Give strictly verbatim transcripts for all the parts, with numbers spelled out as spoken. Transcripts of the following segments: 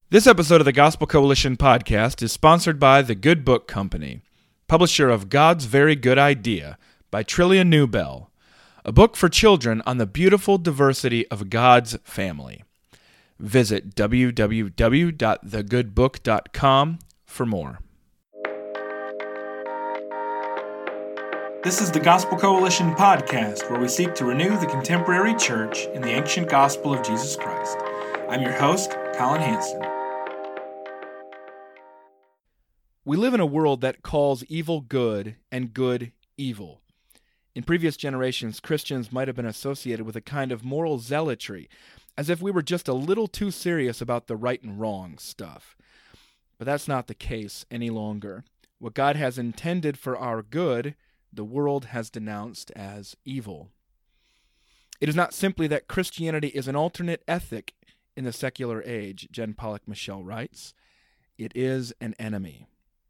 This episode of the Gospel Coalition podcast is sponsored by The Good Book Company, publisher of God's Very Good Idea by Trillia Newbell, a book for children on the beautiful diversity of God's family. Visit w w w dot the good book dot com for more. This is the Gospel Coalition podcast, where we seek to renew the contemporary church in the ancient gospel of Jesus Christ. I'm your host, Colin Hanson. We live in a world that calls evil good and good evil. In previous generations, Christians might have been associated with a kind of moral zealotry, as if we were just a little too serious about the right and wrong stuff. But that's not the case any longer. What God has intended for our good, the world has denounced as evil. It is not simply that Christianity is an alternate ethic in the secular age, Jen Pollock Michel writes. It is an enemy.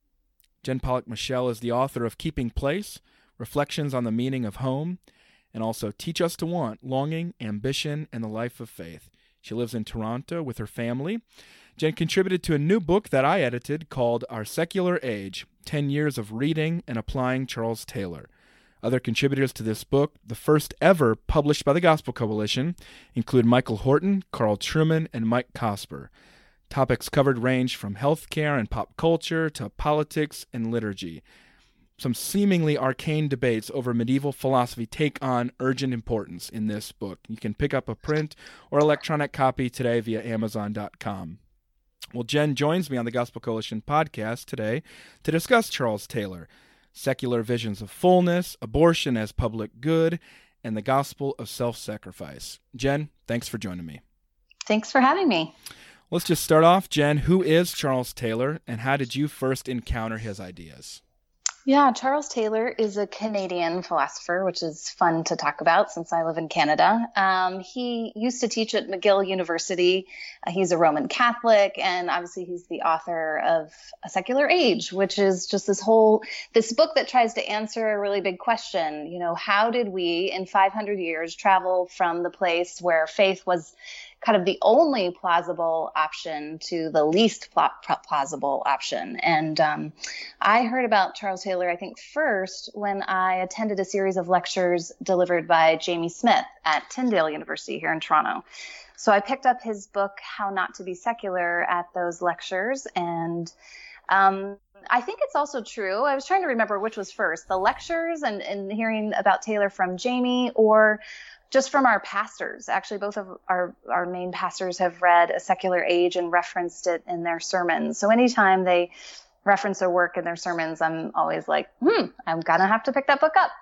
Jen Pollock Michel is the author of Keeping Place, Reflections on the Meaning of Home, and also Teach Us to Want, Longing, Ambition, and the Life of Faith. She lives in Toronto with her family. Jen contributed to a new book that I edited called Our Secular Age, ten years of Reading and Applying Charles Taylor. Other contributors to this book, the first ever published by the Gospel Coalition, include Michael Horton, Carl Trueman, and Mike Cosper. Topics covered range from healthcare and pop culture to politics and liturgy. Some seemingly arcane debates over medieval philosophy take on urgent importance in this book. You can pick up a print or electronic copy today via amazon dot com. Well, Jen joins me on the Gospel Coalition podcast today to discuss Charles Taylor, secular visions of fullness, abortion as public good, and the gospel of self-sacrifice. Jen, thanks for joining me. Thanks for having me. Let's just start off. Jen, who is Charles Taylor, and how did you first encounter his ideas? Yeah, Charles Taylor is a Canadian philosopher, which is fun to talk about since I live in Canada. Um, he used to teach at McGill University. Uh, he's a Roman Catholic, and obviously he's the author of A Secular Age, which is just this whole, this book that tries to answer a really big question. You know, how did we in five hundred years travel from the place where faith was kind of the only plausible option to the least pl- plausible option. And um, I heard about Charles Taylor, I think, first when I attended a series of lectures delivered by Jamie Smith at Tyndale University here in Toronto. So I picked up his book, How Not to Be Secular, at those lectures. And um, I think it's also true. I was trying to remember which was first, the lectures and, and hearing about Taylor from Jamie, or just from our pastors. Actually, both of our, our main pastors have read A Secular Age and referenced it in their sermons. So anytime they reference a work in their sermons, I'm always like, hmm, I'm going to have to pick that book up.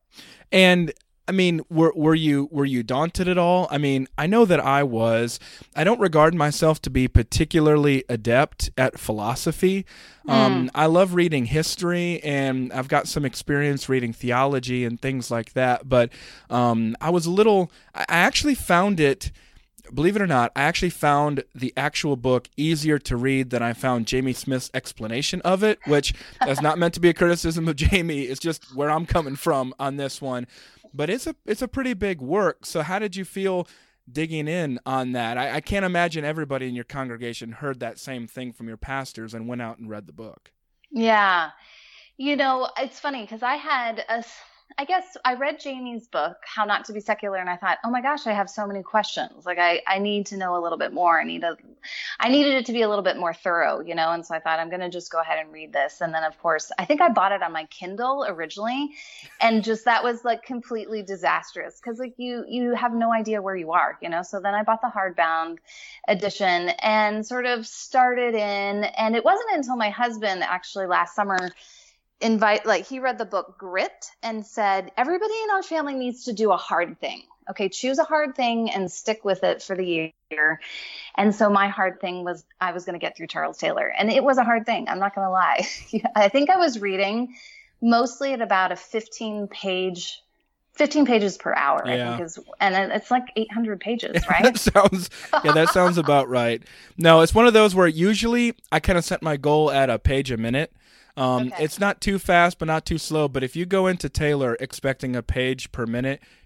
And I mean, were were you were you daunted at all? I mean, I know that I was. I don't regard myself to be particularly adept at philosophy. Mm. Um, I love reading history, and I've got some experience reading theology and things like that. But um, I was a little. I actually found it. Believe it or not, I actually found the actual book easier to read than I found Jamie Smith's explanation of it, which is not meant to be a criticism of Jamie. It's just where I'm coming from on this one. But it's a it's a pretty big work. So how did you feel digging in on that? I, I can't imagine everybody in your congregation heard that same thing from your pastors and went out and read the book. Yeah. You know, it's funny because I had a, I guess I read Jamie's book, How Not to Be Secular, and I thought, oh my gosh, I have so many questions. Like I, I need to know a little bit more. I need a, I needed it to be a little bit more thorough, you know? And so I thought, I'm going to just go ahead and read this. And then of course, I think I bought it on my Kindle originally. And just, that was like completely disastrous because like you, you have no idea where you are, you know? So then I bought the hardbound edition and sort of started in, and it wasn't until my husband actually last summer invite, like he read the book Grit and said, everybody in our family needs to do a hard thing. Okay, choose a hard thing and stick with it for the year. And so my hard thing was I was going to get through Charles Taylor. And it was a hard thing. I'm not going to lie. I think I was reading mostly at about a fifteen page, fifteen pages per hour, yeah. I think is, and it's like eight hundred pages, right? that sounds, yeah, that sounds about right. No, it's one of those where usually I kind of set my goal at a page a minute. Um, okay. It's not too fast, but not too slow. But if you go into Taylor expecting a page per minute,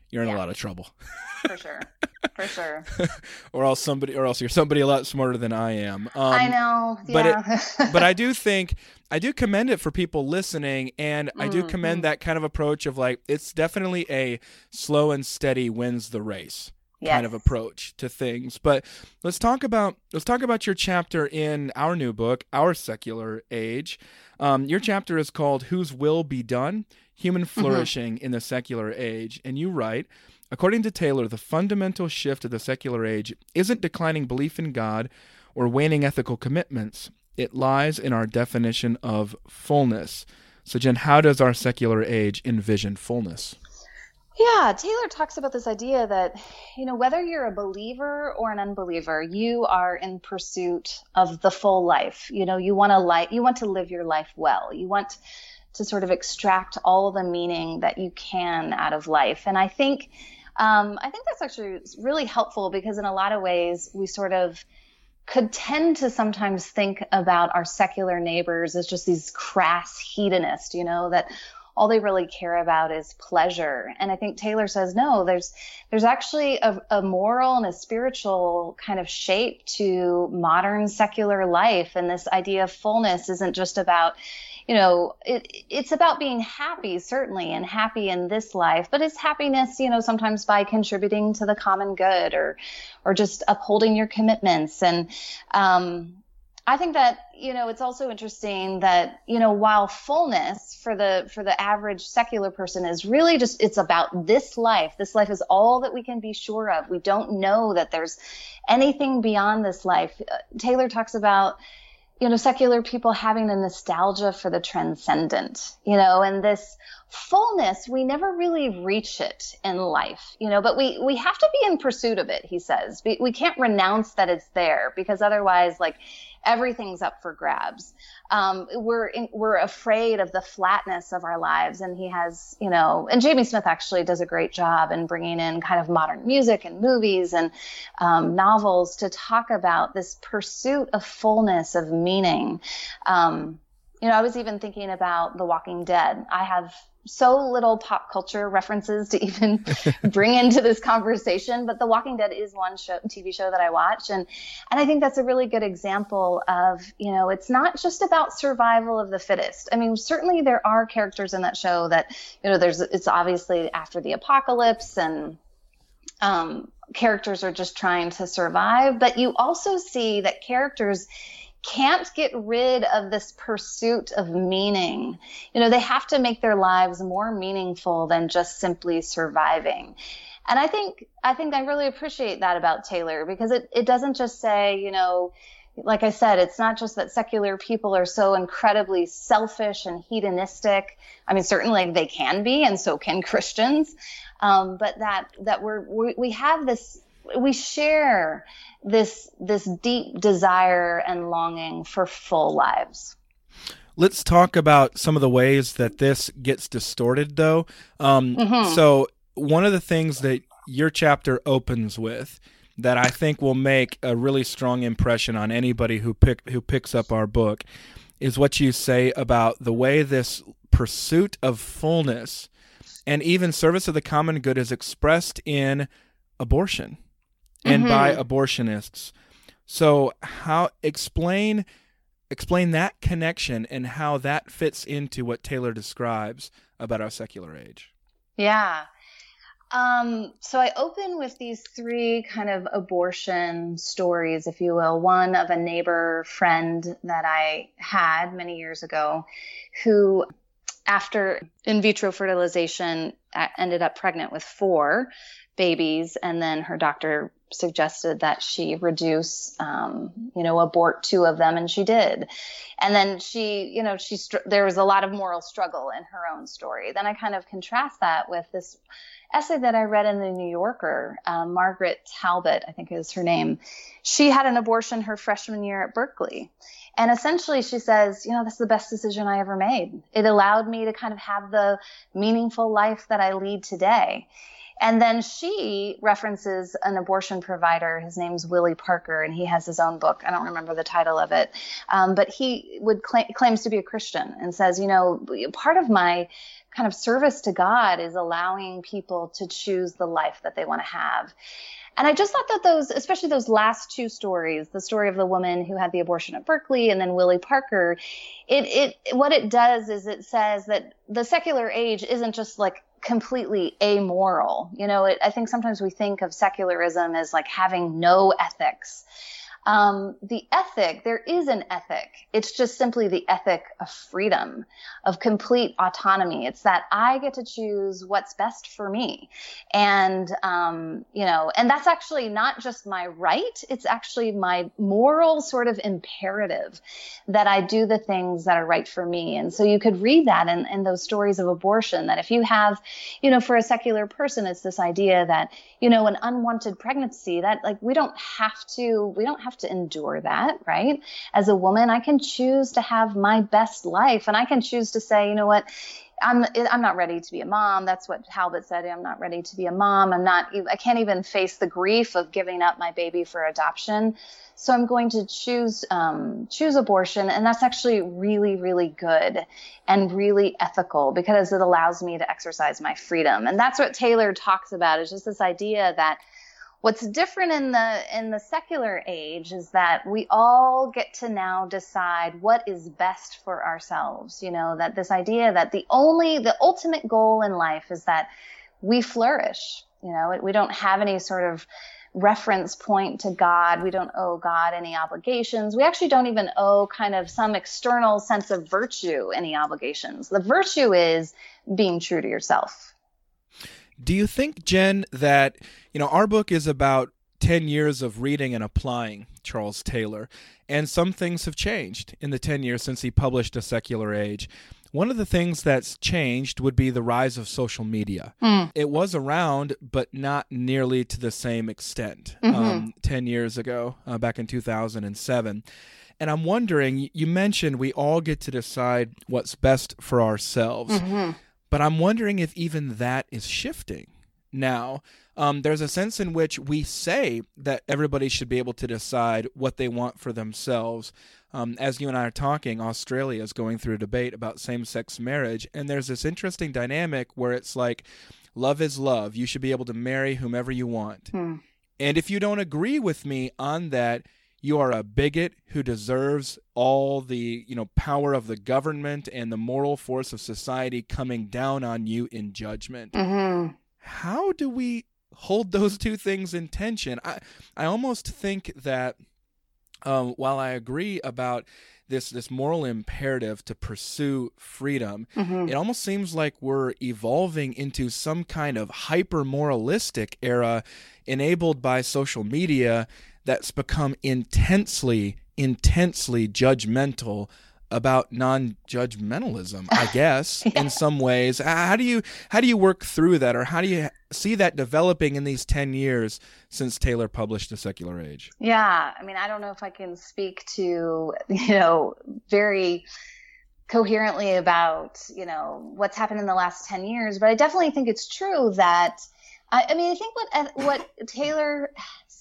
you're in Yeah. a lot of trouble. For sure. For sure. or else somebody, or else you're somebody a lot smarter than I am. Um, I know. But Yeah. it, but I do think I do commend it for people listening, and I do commend Mm-hmm. that kind of approach of like it's definitely a slow and steady wins the race kind Yes. of approach to things. But let's talk about let's talk about your chapter in our new book, Our Secular Age. Um, your chapter is called "Whose Will Be Done: Human Flourishing mm-hmm. in the Secular Age," and you write, according to Taylor, the fundamental shift of the secular age isn't declining belief in God or waning ethical commitments. It lies in our definition of fullness. So, Jen, how does our secular age envision fullness? Yeah, Taylor talks about this idea that, you know, whether you're a believer or an unbeliever, you are in pursuit of the full life. You know, you want to li- you want to live your life well. You want to sort of extract all the meaning that you can out of life. And I think um, I think that's actually really helpful because in a lot of ways we sort of could tend to sometimes think about our secular neighbors as just these crass hedonists, you know, that all they really care about is pleasure. And I think Taylor says, no, there's there's actually a, a moral and a spiritual kind of shape to modern secular life. And this idea of fullness isn't just about, you know, it, it's about being happy, certainly, and happy in this life, but it's happiness, you know, sometimes by contributing to the common good or or just upholding your commitments. And um I think that, you know, it's also interesting that, you know, while fullness for the for the average secular person is really just, it's about this life. This life is all that we can be sure of. We don't know that there's anything beyond this life. Uh, Taylor talks about, you know, secular people having a nostalgia for the transcendent, you know, and this fullness, we never really reach it in life, you know, but we, we have to be in pursuit of it, he says. We, we can't renounce that it's there because otherwise, like, everything's up for grabs. Um, we're in, we're afraid of the flatness of our lives. And he has, you know, and Jamie Smith actually does a great job in bringing in kind of modern music and movies and um, novels to talk about this pursuit of fullness, of meaning. Um, you know, I was even thinking about The Walking Dead. I have so little pop culture references to even bring into this conversation, but The Walking Dead is one show, T V show that I watch. And, and I think that's a really good example of, you know, it's not just about survival of the fittest. I mean, certainly there are characters in that show that, you know, there's, it's obviously after the apocalypse and, um, characters are just trying to survive, but you also see that characters can't get rid of this pursuit of meaning. You know, they have to make their lives more meaningful than just simply surviving. And I think, I think I really appreciate that about Taylor because it, it doesn't just say, you know, like I said, it's not just that secular people are so incredibly selfish and hedonistic. I mean, certainly they can be, and so can Christians. Um, but that, that we're, we, we have this, we share this this deep desire and longing for full lives. Let's talk about some of the ways that this gets distorted, though. Um, Mm-hmm. So one of the things that your chapter opens with that I think will make a really strong impression on anybody who pick who picks up our book is what you say about the way this pursuit of fullness and even service of the common good is expressed in abortion. And Mm-hmm. by abortionists. So how explain explain that connection and how that fits into what Taylor describes about our secular age. Yeah. Um, so I open with these three kind of abortion stories, if you will. One of a neighbor friend that I had many years ago who, after in vitro fertilization, ended up pregnant with four babies, and then her doctor suggested that she reduce, um, you know, abort two of them, and she did. And then she, you know, she str- there was a lot of moral struggle in her own story. Then I kind of contrast that with this essay that I read in the New Yorker. Um, Margaret Talbot, I think is her name. She had an abortion her freshman year at Berkeley. And essentially she says, you know, that's the best decision I ever made. It allowed me to kind of have the meaningful life that I lead today. And then she references an abortion provider. His name's Willie Parker, and he has his own book. I don't remember the title of it. Um, but he would claim, claims to be a Christian and says, you know, part of my kind of service to God is allowing people to choose the life that they want to have. And I just thought that those, especially those last two stories, the story of the woman who had the abortion at Berkeley and then Willie Parker, it, it, what it does is it says that the secular age isn't just like completely amoral. You know, it, I think sometimes we think of secularism as like having no ethics. Um, the ethic, there is an ethic. It's just simply the ethic of freedom, of complete autonomy. It's that I get to choose what's best for me. And, um, you know, and that's actually not just my right. It's actually my moral sort of imperative that I do the things that are right for me. And so you could read that in, in those stories of abortion, that if you have, you know, for a secular person, it's this idea that, you know, an unwanted pregnancy, that like, we don't have to, we don't have to endure that, right? As a woman, I can choose to have my best life, and I can choose to say, you know what, I'm I'm not ready to be a mom. That's what Talbot said. I'm not ready to be a mom. I'm not, I can't even face the grief of giving up my baby for adoption. So I'm going to choose um, choose abortion, and that's actually really, really good and really ethical because it allows me to exercise my freedom. And that's what Taylor talks about, is just this idea that what's different in the in the secular age is that we all get to now decide what is best for ourselves. You know, that this idea that the only, the ultimate goal in life is that we flourish. You know, we don't have any sort of reference point to God. We don't owe God any obligations. We actually don't even owe kind of some external sense of virtue any obligations. The virtue is being true to yourself. Do you think, Jen, that, you know, our book is about ten years of reading and applying Charles Taylor, and some things have changed in the ten years since he published A Secular Age. One of the things that's changed would be the rise of social media. Mm. It was around, but not nearly to the same extent mm-hmm. um, ten years ago, uh, back in two thousand seven. And I'm wondering, you mentioned we all get to decide what's best for ourselves. Mm-hmm. But I'm wondering if even that is shifting now. Um, there's a sense in which we say that everybody should be able to decide what they want for themselves. Um, as you and I are talking, Australia is going through a debate about same-sex marriage, and there's this interesting dynamic where it's like, love is love. You should be able to marry whomever you want. Hmm. And if you don't agree with me on that, you are a bigot who deserves all the, you know, power of the government and the moral force of society coming down on you in judgment. Mm-hmm. How do we hold those two things in tension? I, I almost think that um, while I agree about this this moral imperative to pursue freedom, mm-hmm. it almost seems like we're evolving into some kind of hyper-moralistic era enabled by social media that's become intensely, intensely judgmental about non-judgmentalism, I guess, yeah. in some ways. How do you how do you work through that, or how do you see that developing in these ten years since Taylor published A Secular Age? Yeah, I mean, I don't know if I can speak to, you know, very coherently about, you know, what's happened in the last ten years, but I definitely think it's true that, I, I mean, I think what what Taylor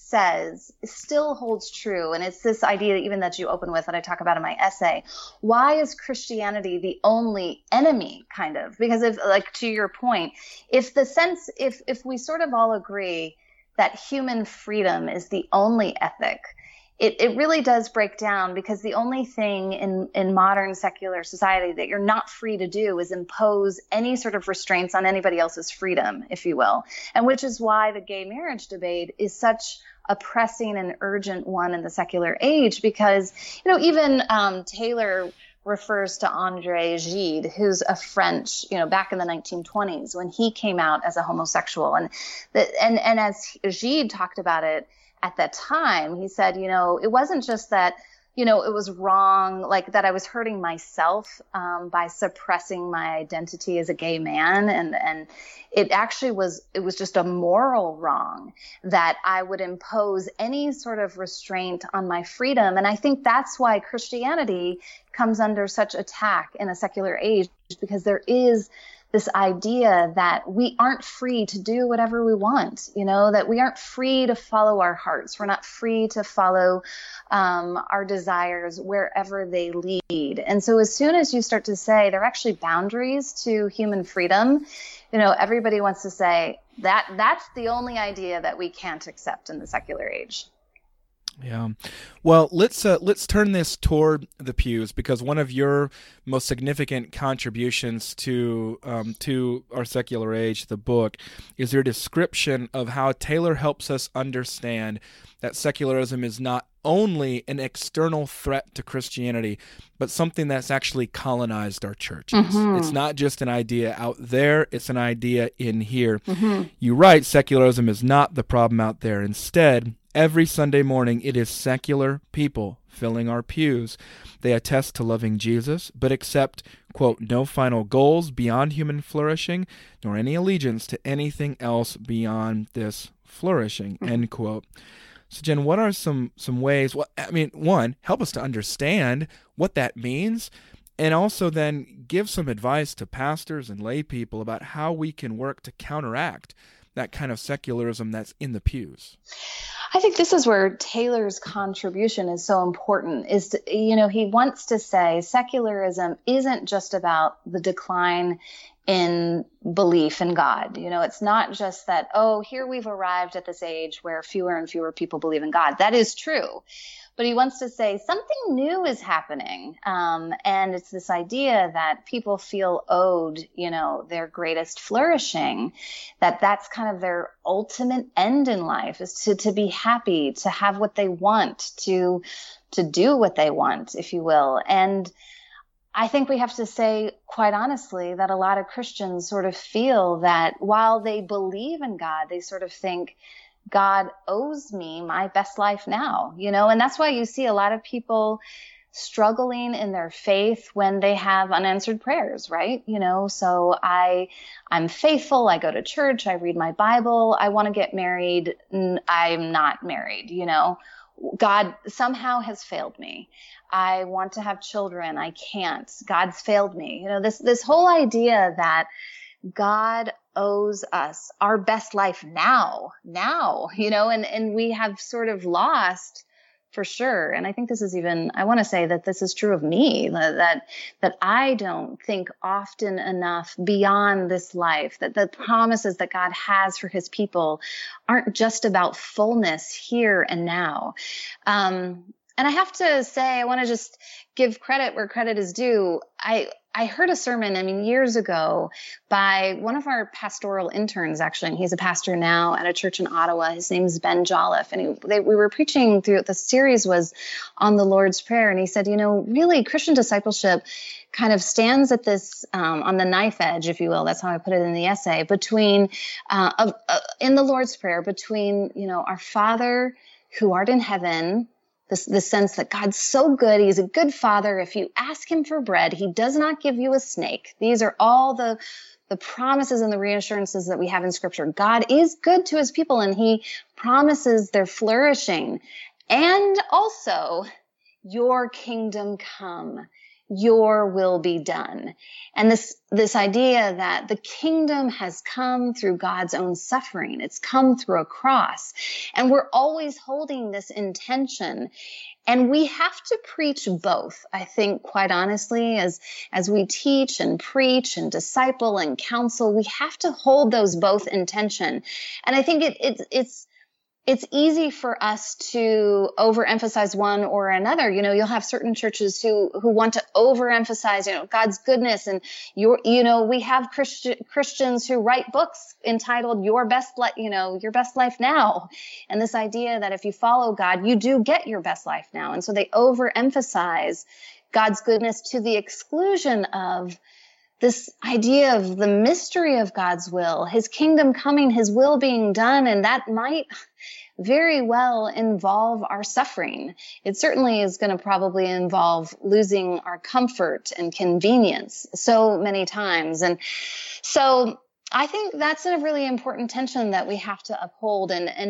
says still holds true. And it's this idea that even that you open with that I talk about in my essay. Why is Christianity the only enemy, kind of? Because if, like, to your point, if the sense, if, if we sort of all agree that human freedom is the only ethic, it, it really does break down, because the only thing in, in modern secular society that you're not free to do is impose any sort of restraints on anybody else's freedom, if you will. And which is why the gay marriage debate is such a pressing and urgent one in the secular age, because, you know, even um, Taylor refers to André Gide, who's a French, you know, back in the nineteen twenties when he came out as a homosexual. And the, and, and as Gide talked about it at that time, he said, you know, it wasn't just that, you know, it was wrong, like that I was hurting myself um, by suppressing my identity as a gay man. And, and it actually was, it was just a moral wrong that I would impose any sort of restraint on my freedom. And I think that's why Christianity comes under such attack in a secular age, because there is this idea that we aren't free to do whatever we want, you know, that we aren't free to follow our hearts. We're not free to follow um, our desires wherever they lead. And so as soon as you start to say there are actually boundaries to human freedom, you know, everybody wants to say that that's the only idea that we can't accept in the secular age. Yeah. Well, let's uh, let's turn this toward the pews, because one of your most significant contributions to um, to Our Secular Age, the book, is your description of how Taylor helps us understand that secularism is not only an external threat to Christianity, but something that's actually colonized our churches. Mm-hmm. It's not just an idea out there, it's an idea in here. Mm-hmm. You write, secularism is not the problem out there. Instead, every Sunday morning, it is secular people filling our pews. They attest to loving Jesus, but accept, quote, no final goals beyond human flourishing, nor any allegiance to anything else beyond this flourishing, end quote. So, Jen, what are some some ways, well, I mean, one, help us to understand what that means, and also then give some advice to pastors and lay people about how we can work to counteract that kind of secularism that's in the pews. I think this is where Taylor's contribution is so important, is, to, you know, he wants to say secularism isn't just about the decline in belief in God. You know, it's not just that, oh, here we've arrived at this age where fewer and fewer people believe in God. That is true. But he wants to say something new is happening. Um, and it's this idea that people feel owed, you know, their greatest flourishing, that that's kind of their ultimate end in life, is to, to be happy, to have what they want, to, to do what they want, if you will. And I think we have to say, quite honestly, that a lot of Christians sort of feel that while they believe in God, they sort of think, God owes me my best life now, you know, and that's why you see a lot of people struggling in their faith when they have unanswered prayers, right? You know, so I, I'm faithful. I go to church. I read my Bible. I want to get married. I'm not married, you know. God somehow has failed me. I want to have children. I can't. God's failed me. You know, this, this whole idea that God owes us our best life now, now, you know, and, and we have sort of lost for sure. And I think this is even, I want to say that this is true of me, that, that I don't think often enough beyond this life, that the promises that God has for his people aren't just about fullness here and now. Um, and I have to say, I want to just give credit where credit is due. I, I heard a sermon, I mean, years ago by one of our pastoral interns, actually, and he's a pastor now at a church in Ottawa. His name's Ben Jolliffe. And he, they, we were preaching through, the series was on the Lord's Prayer. And he said, you know, really Christian discipleship kind of stands at this, um, on the knife edge, if you will. That's how I put it in the essay, between, uh, uh, uh, in the Lord's Prayer, between, you know, our Father who art in heaven, This, this sense that God's so good. He's a good father. If you ask him for bread, he does not give you a snake. These are all the, the promises and the reassurances that we have in Scripture. God is good to his people, and he promises their flourishing. And also, your kingdom come. Your will be done. And this, this idea that the kingdom has come through God's own suffering. It's come through a cross. And we're always holding this intention. And we have to preach both, I think, quite honestly, as, as we teach and preach and disciple and counsel, we have to hold those both in tension. And I think it, it it's, It's easy for us to overemphasize one or another. You know, you'll have certain churches who, who want to overemphasize, you know, God's goodness. And your, you know, we have Christi- Christians who write books entitled Your Best Life, you know, Your Best Life Now. And this idea that if you follow God, you do get your best life now. And so they overemphasize God's goodness to the exclusion of this idea of the mystery of God's will, his kingdom coming, his will being done, and that might very well involve our suffering. It certainly is going to probably involve losing our comfort and convenience so many times. And so I think that's a really important tension that we have to uphold. And, and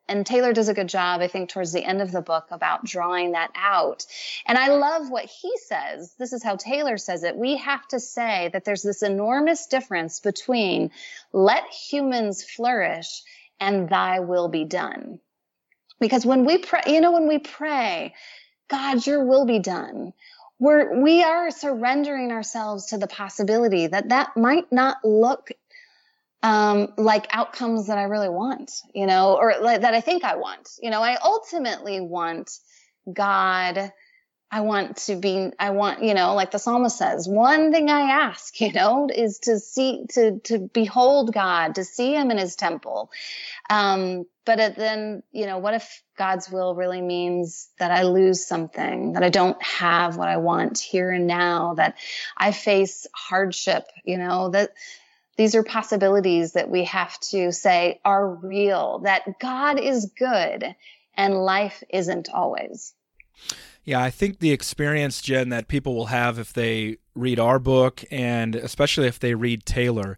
and Taylor does a good job, I think, towards the end of the book about drawing that out. And I love what he says. This is how Taylor says it. We have to say that there's this enormous difference between let humans flourish and thy will be done. Because when we pray, you know, when we pray, God, your will be done, we're, we are surrendering ourselves to the possibility that that might not look um, like outcomes that I really want, you know, or like, that I think I want. You know, I ultimately want God. I want to be, I want, you know, like the psalmist says, one thing I ask, you know, is to see, to, to behold God, to see him in his temple. Um, but it then, you know, what if God's will really means that I lose something, that I don't have what I want here and now, that I face hardship, you know, that these are possibilities that we have to say are real, that God is good and life isn't always. Yeah, I think the experience, Jen, that people will have if they read our book, and especially if they read Taylor,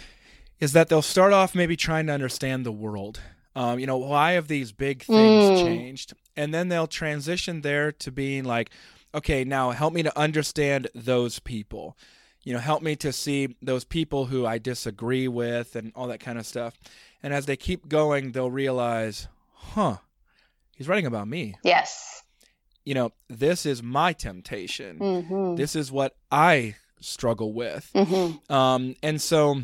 is that they'll start off maybe trying to understand the world. Um, you know, why have these big things Mm. changed? And then they'll transition there to being like, okay, now help me to understand those people. You know, help me to see those people who I disagree with and all that kind of stuff. And as they keep going, they'll realize, huh, he's writing about me. Yes. You know, this is my temptation. Mm-hmm. This is what I struggle with. Mm-hmm. Um, and so,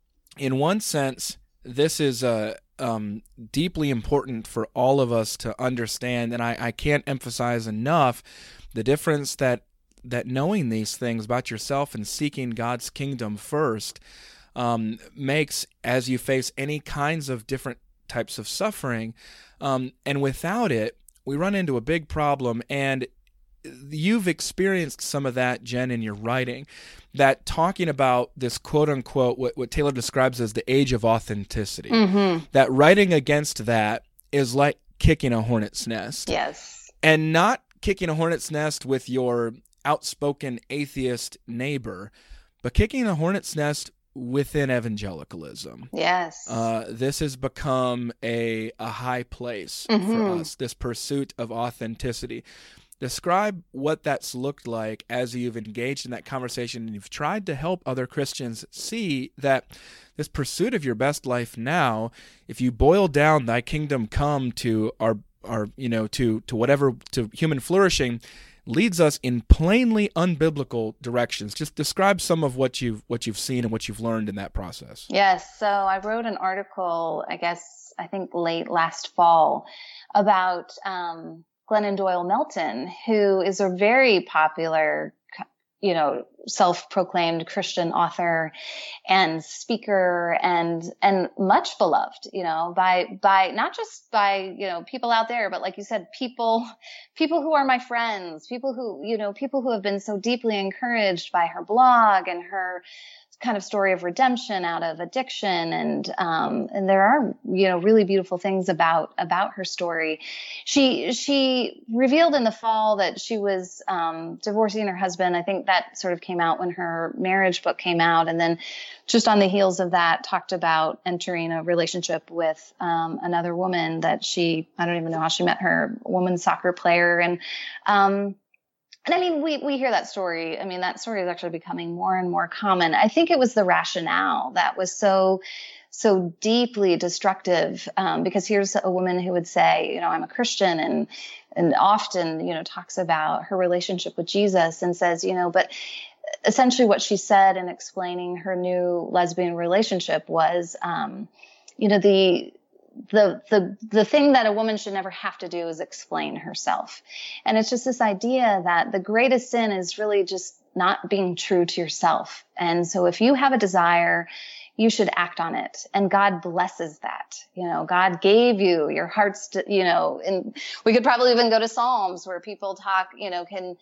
in one sense, this is uh, um, deeply important for all of us to understand. And I, I can't emphasize enough the difference that that knowing these things about yourself and seeking God's kingdom first um, makes as you face any kinds of different types of suffering. Um, and without it, we run into a big problem, and you've experienced some of that, Jen, in your writing, that talking about this quote-unquote, what, what Taylor describes as the age of authenticity, Mm-hmm. that writing against that is like kicking a hornet's nest. Yes. And not kicking a hornet's nest with your outspoken atheist neighbor, but kicking a hornet's nest within evangelicalism. Yes. Uh, this has become a, a high place Mm-hmm. for us, this pursuit of authenticity. Describe what that's looked like as you've engaged in that conversation and you've tried to help other Christians see that this pursuit of your best life now, if you boil down thy kingdom come to our, our you know, to, to whatever, to human flourishing, leads us in plainly unbiblical directions. Just describe some of what you've what you've seen and what you've learned in that process. Yes. So I wrote an article, I guess, I think late last fall, about um, Glennon Doyle Melton, who is a very popular, you know, self-proclaimed Christian author and speaker, and and much beloved, you know, by by not just by, you know, people out there, but like you said, people people who are my friends, people who, you know, people who have been so deeply encouraged by her blog and her kind of story of redemption out of addiction. And, um, and there are, you know, really beautiful things about, about her story. She, she revealed in the fall that she was, um, divorcing her husband. I think that sort of came out when her marriage book came out. And then just on the heels of that, talked about entering a relationship with, um, another woman that she, I don't even know how she met her, woman soccer player. And, um, And I mean, we, we hear that story. I mean, that story is actually becoming more and more common. I think it was the rationale that was so, so deeply destructive. Um, because here's a woman who would say, you know, I'm a Christian, and, and often, you know, talks about her relationship with Jesus and says, you know, but essentially what she said in explaining her new lesbian relationship was, um, you know, the, the, the, the thing that a woman should never have to do is explain herself. And it's just this idea that the greatest sin is really just not being true to yourself. And so if you have a desire, you should act on it. And God blesses that. You know, God gave you your heart's, to, you know, and we could probably even go to Psalms where people talk, you know, can,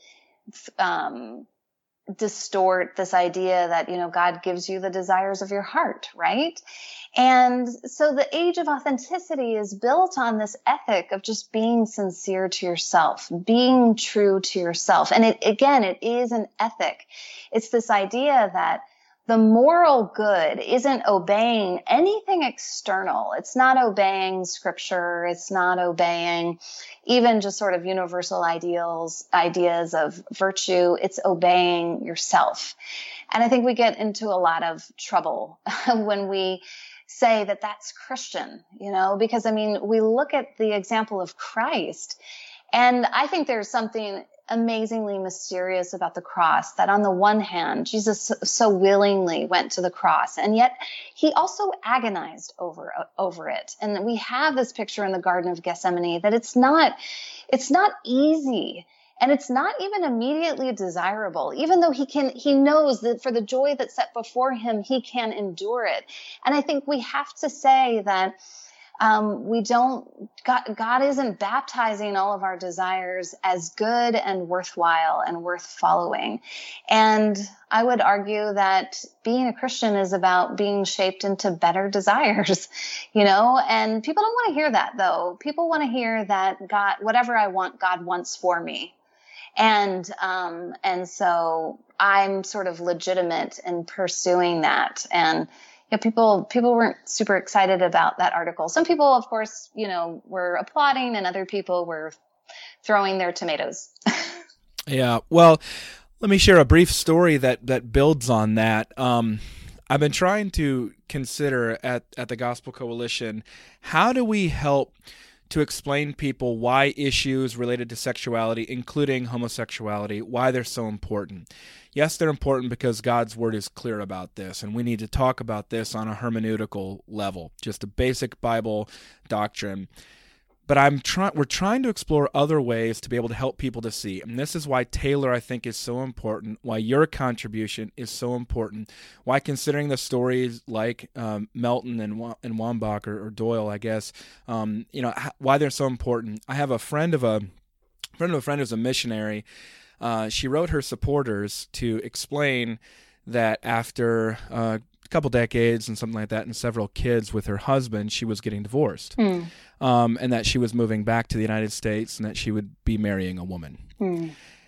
um, distort this idea that, you know, God gives you the desires of your heart, right? And so the age of authenticity is built on this ethic of just being sincere to yourself, being true to yourself. And it, again, it is an ethic. It's this idea that the moral good isn't obeying anything external. It's not obeying scripture. It's not obeying even just sort of universal ideals, ideas of virtue. It's obeying yourself. And I think we get into a lot of trouble when we say that that's Christian, you know, because I mean, we look at the example of Christ, and I think there's something amazingly mysterious about the cross, that on the one hand, Jesus so willingly went to the cross, and yet he also agonized over, over it. And we have this picture in the Garden of Gethsemane that it's not, it's not easy. And it's not even immediately desirable, even though he can, he knows that for the joy that's set before him, he can endure it. And I think we have to say that um, we don't, God, God isn't baptizing all of our desires as good and worthwhile and worth following. And I would argue that being a Christian is about being shaped into better desires, you know, and people don't want to hear that though. People want to hear that God, whatever I want, God wants for me. And, um, and so I'm sort of legitimate in pursuing that. And, you know, people, people weren't super excited about that article. Some people, of course, you know, were applauding, and other people were throwing their tomatoes. Yeah. Well, let me share a brief story that, that builds on that. Um, I've been trying to consider at, at the Gospel Coalition, how do we help to explain people why issues related to sexuality, including homosexuality, why they're so important. Yes, they're important because God's word is clear about this, and we need to talk about this on a hermeneutical level, just a basic Bible doctrine. But I'm trying. We're trying to explore other ways to be able to help people to see, and this is why Taylor, I think, is so important. Why your contribution is so important. Why considering the stories like um, Melton and and Wambach or, or Doyle, I guess, um, you know, why they're so important. I have a friend of a friend of a friend who's a missionary. Uh, she wrote her supporters to explain that after uh, a couple decades and something like that, and several kids with her husband, she was getting divorced. Mm. Um, and that she was moving back to the United States, and that she would be marrying a woman. Mm.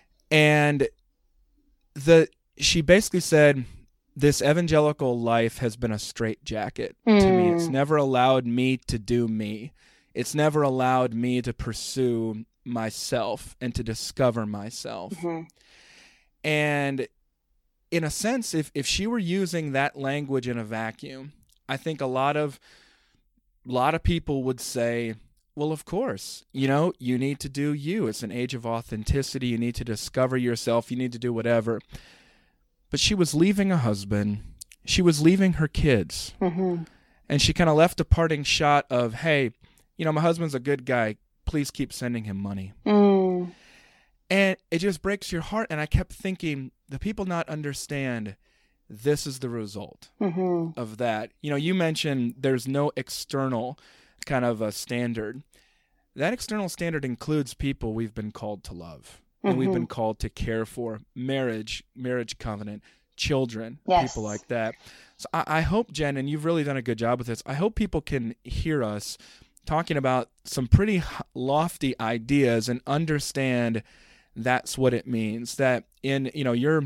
And the she basically said, this evangelical life has been a straitjacket mm. to me. It's never allowed me to do me. It's never allowed me to pursue myself and to discover myself. Mm-hmm. And in a sense, if, if she were using that language in a vacuum, I think a lot of A lot of people would say, well, of course, you know, you need to do you. It's an age of authenticity. You need to discover yourself. You need to do whatever. But she was leaving a husband. She was leaving her kids. Mm-hmm. And she kind of left a parting shot of, hey, you know, my husband's a good guy. Please keep sending him money. Mm. And it just breaks your heart. And I kept thinking, the people not understand this is the result mm-hmm. of that. You know, you mentioned there's no external kind of a standard. That external standard includes people we've been called to love, mm-hmm. and we've been called to care for, marriage, marriage covenant, children, yes. people like that. So I, I hope, Jen, and you've really done a good job with this, I hope people can hear us talking about some pretty lofty ideas and understand that's what it means. That in, you know, your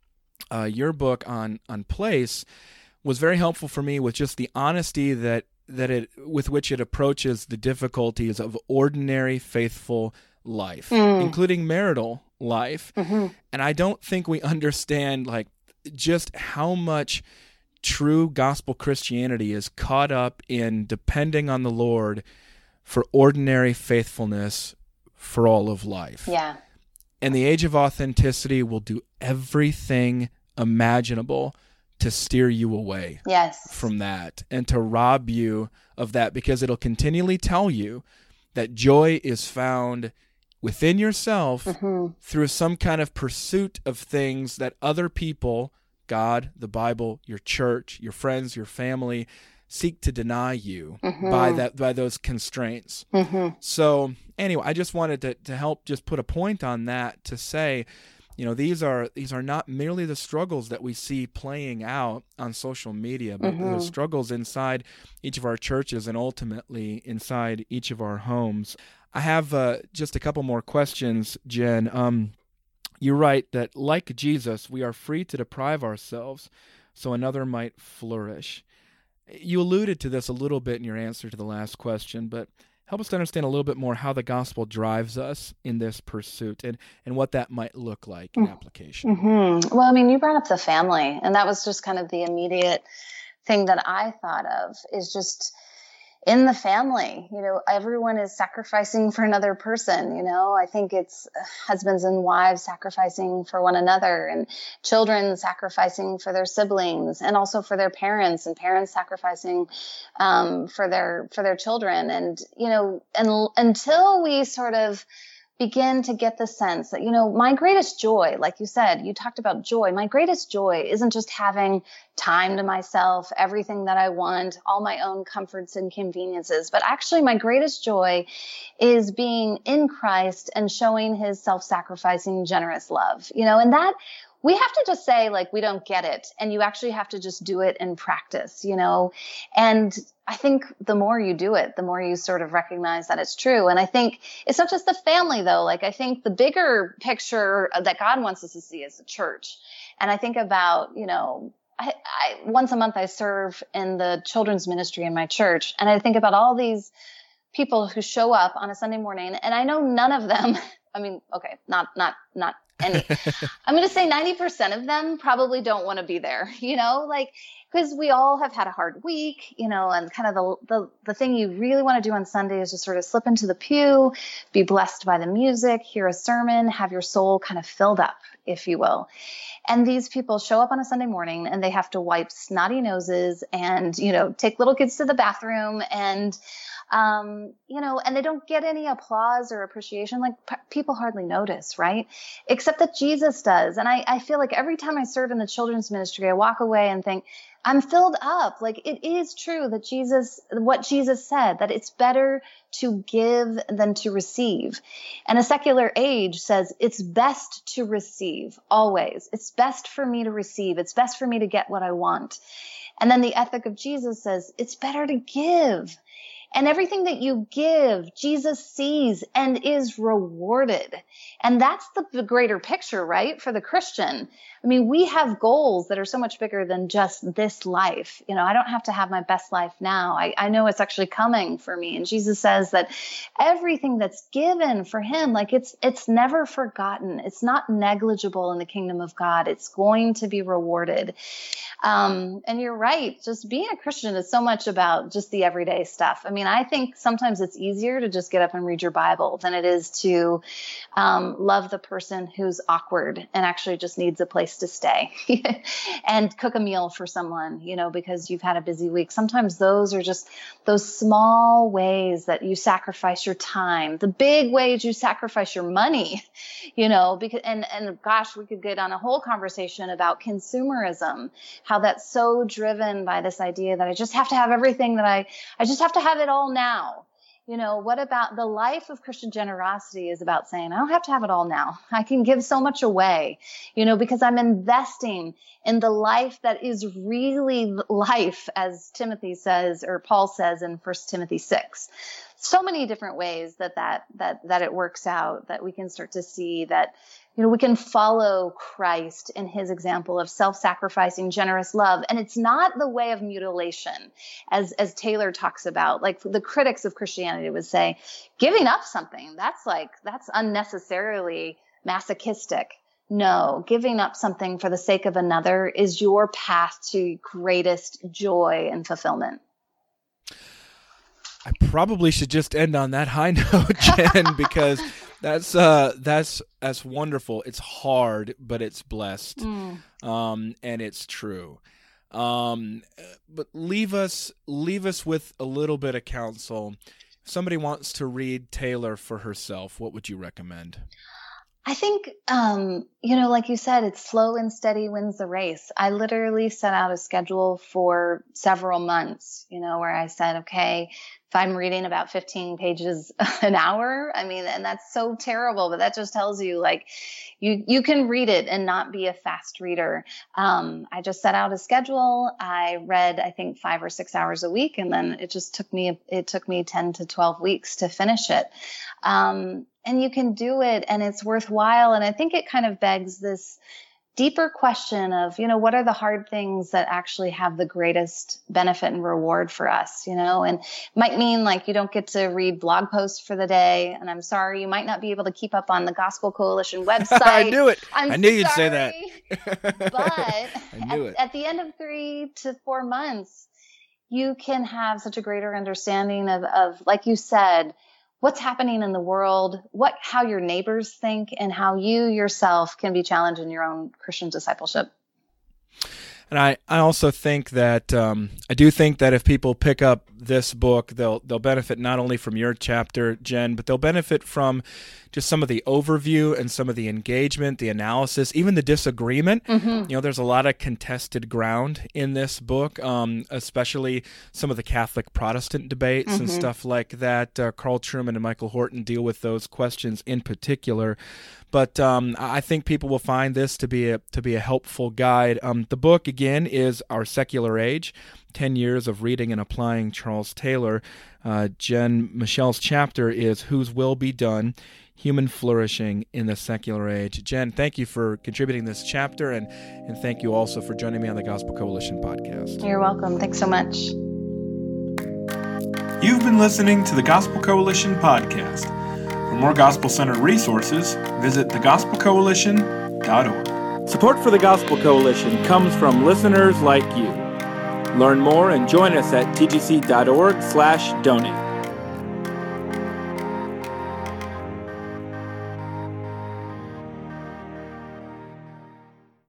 Uh, your book on on place was very helpful for me with just the honesty that that it with which it approaches the difficulties of ordinary faithful life, mm. including marital life. Mm-hmm. And I don't think we understand like just how much true gospel Christianity is caught up in depending on the Lord for ordinary faithfulness for all of life. Yeah. And the age of authenticity will do everything imaginable to steer you away yes. from that and to rob you of that, because it'll continually tell you that joy is found within yourself mm-hmm. through some kind of pursuit of things that other people, God, the Bible, your church, your friends, your family, seek to deny you mm-hmm. by that by those constraints. Mm-hmm. So anyway, I just wanted to, to help just put a point on that to say, you know, these are these are not merely the struggles that we see playing out on social media, but mm-hmm. the struggles inside each of our churches and ultimately inside each of our homes. I have uh, just a couple more questions, Jen. Um, you write that, like Jesus, we are free to deprive ourselves so another might flourish. You alluded to this a little bit in your answer to the last question, but help us to understand a little bit more how the gospel drives us in this pursuit and, and what that might look like in application. Mm-hmm. Well, I mean, you brought up the family, and that was just kind of the immediate thing that I thought of is just in the family, you know, everyone is sacrificing for another person. You know, I think it's husbands and wives sacrificing for one another, and children sacrificing for their siblings, and also for their parents, and parents sacrificing um, for their for their children. And you know, and until we sort of begin to get the sense that, you know, my greatest joy, like you said, you talked about joy. My greatest joy isn't just having time to myself, everything that I want, all my own comforts and conveniences, but actually my greatest joy is being in Christ and showing his self-sacrificing, generous love, you know, and that we have to just say, like, we don't get it. And you actually have to just do it in practice, you know, and I think the more you do it, the more you sort of recognize that it's true. And I think it's not just the family, though. Like, I think the bigger picture that God wants us to see is the church. And I think about, you know, I, I once a month I serve in the children's ministry in my church. And I think about all these people who show up on a Sunday morning, and I know none of them, I mean, okay, not, not, not any, I'm going to say ninety percent of them probably don't want to be there, you know, like, because we all have had a hard week, you know, and kind of the, the, the thing you really want to do on Sunday is just sort of slip into the pew, be blessed by the music, hear a sermon, have your soul kind of filled up, if you will. And these people show up on a Sunday morning and they have to wipe snotty noses and, you know, take little kids to the bathroom and, Um, you know, and they don't get any applause or appreciation. Like p- people hardly notice, right? Except that Jesus does. And I, I feel like every time I serve in the children's ministry, I walk away and think, I'm filled up. Like, it is true that Jesus, what Jesus said, that it's better to give than to receive. And a secular age says it's best to receive always. It's best for me to receive. It's best for me to get what I want. And then the ethic of Jesus says it's better to give. And everything that you give, Jesus sees and is rewarded. And that's the, the greater picture, right? For the Christian. I mean, we have goals that are so much bigger than just this life. You know, I don't have to have my best life now. I, I know it's actually coming for me. And Jesus says that everything that's given for him, like it's, it's never forgotten. It's not negligible in the kingdom of God. It's going to be rewarded. Um, and you're right. Just being a Christian is so much about just the everyday stuff. I mean, I think sometimes it's easier to just get up and read your Bible than it is to um, love the person who's awkward and actually just needs a place to stay and cook a meal for someone, you know, because you've had a busy week. Sometimes those are just those small ways that you sacrifice your time, the big ways you sacrifice your money, you know, because, and, and gosh, we could get on a whole conversation about consumerism, how that's so driven by this idea that I just have to have everything that I, I just have to have it all now. You know, what about the life of Christian generosity is about saying, I don't have to have it all now. I can give so much away, you know, because I'm investing in the life that is really life, as Timothy says, or Paul says in First Timothy six. So many different ways that that, that, that it works out, that we can start to see that, you know, we can follow Christ in his example of self-sacrificing, generous love. And it's not the way of mutilation, as, as Taylor talks about. Like the critics of Christianity would say, giving up something, that's like, that's unnecessarily masochistic. No, giving up something for the sake of another is your path to greatest joy and fulfillment. I probably should just end on that high note, Jen, because that's uh, that's that's wonderful. It's hard, but it's blessed, mm. um, and it's true. Um, but leave us leave us with a little bit of counsel. If somebody wants to read Taylor for herself, what would you recommend? I think, um, you know, like you said, it's slow and steady wins the race. I literally set out a schedule for several months, you know, where I said, okay, if I'm reading about fifteen pages an hour, I mean, and that's so terrible, but that just tells you like you, you can read it and not be a fast reader. Um, I just set out a schedule. I read, I think five or six hours a week. And then it just took me, it took me ten to twelve weeks to finish it. Um, and you can do it and it's worthwhile. And I think it kind of begs this deeper question of, you know, what are the hard things that actually have the greatest benefit and reward for us, you know, and might mean like you don't get to read blog posts for the day. And I'm sorry, you might not be able to keep up on the Gospel Coalition website. I knew it. I'm I knew sorry. you'd say that. But I knew at, it. at the end of three to four months, you can have such a greater understanding of, of, like you said, what's happening in the world, what, how your neighbors think, and how you yourself can be challenged in your own Christian discipleship. And I, I also think that um, I do think that if people pick up this book, they'll they'll benefit not only from your chapter, Jen, but they'll benefit from just some of the overview and some of the engagement, the analysis, even the disagreement. Mm-hmm. You know, there's a lot of contested ground in this book, um, especially some of the Catholic Protestant debates mm-hmm. and stuff like that. Uh, Carl Trueman and Michael Horton deal with those questions in particular. But um, I think people will find this to be a to be a helpful guide. Um, the book, again, is Our Secular Age, ten years of Reading and Applying Charles Taylor. Uh, Jen Michelle's chapter is Whose Will Be Done? Human Flourishing in the Secular Age. Jen, thank you for contributing this chapter, and, and thank you also for joining me on the Gospel Coalition podcast. You're welcome. Thanks so much. You've been listening to the Gospel Coalition podcast. For more gospel-centered resources, visit the gospel coalition dot org. Support for the Gospel Coalition comes from listeners like you. Learn more and join us at t g c dot org slash donate.